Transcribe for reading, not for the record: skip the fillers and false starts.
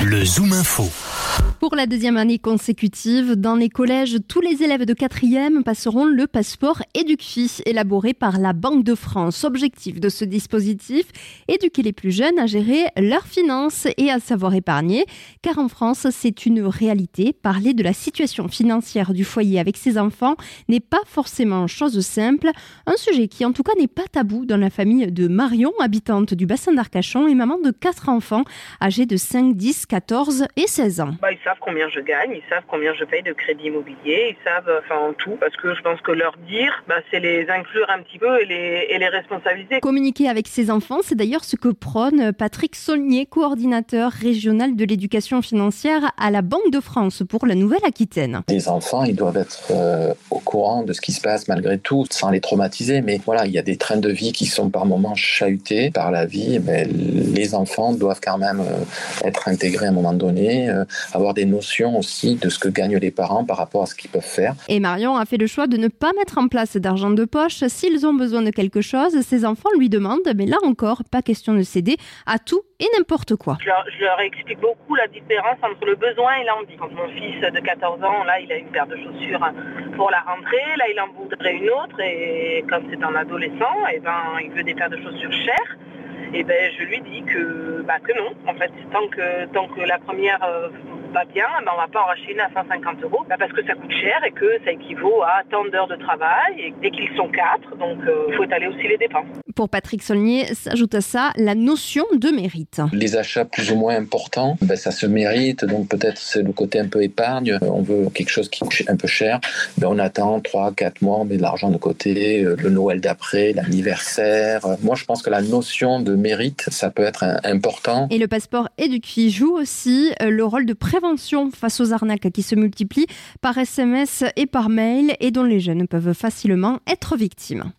Le Zoom Info. Pour la deuxième année consécutive, dans les collèges, tous les élèves de 4e passeront le passeport EducFi, élaboré par la Banque de France. Objectif de ce dispositif, éduquer les plus jeunes à gérer leurs finances et à savoir épargner. Car en France, c'est une réalité. Parler de la situation financière du foyer avec ses enfants n'est pas forcément chose simple. Un sujet qui en tout cas n'est pas tabou dans la famille de Marion, habitante du bassin d'Arcachon et maman de 4 enfants, âgés de 5, 10, 14 et 16 ans. Ils savent combien je gagne, ils savent combien je paye de crédit immobilier, ils savent tout, parce que je pense que leur dire, c'est les inclure un petit peu et les responsabiliser. Communiquer avec ses enfants, c'est d'ailleurs ce que prône Patrick Saulnier, coordinateur régional de l'éducation financière à la Banque de France pour la Nouvelle-Aquitaine. Les enfants, ils doivent être au courant de ce qui se passe malgré tout, sans les traumatiser, mais voilà, il y a des trains de vie qui sont par moments chahutés par la vie, mais les enfants doivent quand même être intégrés à un moment donné, avoir des notions aussi de ce que gagnent les parents par rapport à ce qu'ils peuvent faire. Et Marion a fait le choix de ne pas mettre en place d'argent de poche. S'ils ont besoin de quelque chose, ses enfants lui demandent, mais là encore, pas question de céder à tout et n'importe quoi. Je leur explique beaucoup la différence entre le besoin et l'envie. Quand mon fils de 14 ans, là, il a une paire de chaussures pour la rentrée, là, il en voudrait une autre, et comme c'est un adolescent, il veut des paires de chaussures chères. Je lui dis que non. En fait, tant que la première va bien, on va pas en racheter une à 150 €, parce que ça coûte cher et que ça équivaut à tant d'heures de travail et qu'ils sont 4, donc il faut étaler aussi les dépenses. Pour Patrick Saulnier, s'ajoute à ça la notion de mérite. Les achats plus ou moins importants, ça se mérite, donc peut-être c'est le côté un peu épargne. On veut quelque chose qui coûte un peu cher, on attend 3-4 mois, on met de l'argent de côté, le Noël d'après, l'anniversaire. Moi, je pense que la notion de mérite, ça peut être important. Et le passeport EducFi joue aussi le rôle de prévention face aux arnaques qui se multiplient par SMS et par mail et dont les jeunes peuvent facilement être victimes.